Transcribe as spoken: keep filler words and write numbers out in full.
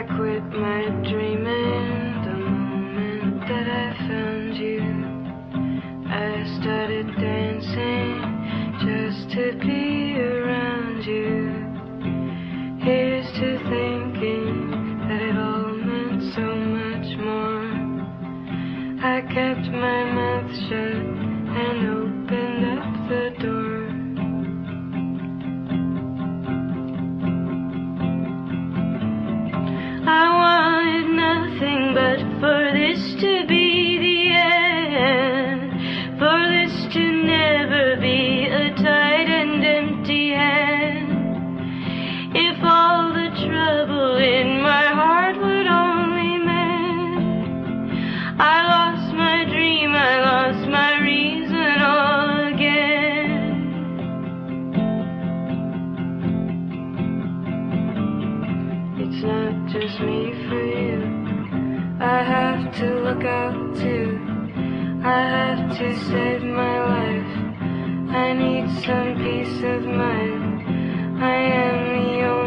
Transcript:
quit my dreaming the moment that I found you. I started dancing just to be around you. Here's to thinking that it all meant so much more. I kept my mouth shut and opened up the door. I wanted nothing but for this to be the end, for this to never be a tight and empty hand. If all the trouble in my heart would only mend, I lost my dream, I lost my reason all again. It's not just me for you, I have to look out too. I have to save my life, I need some peace of mind. I am the only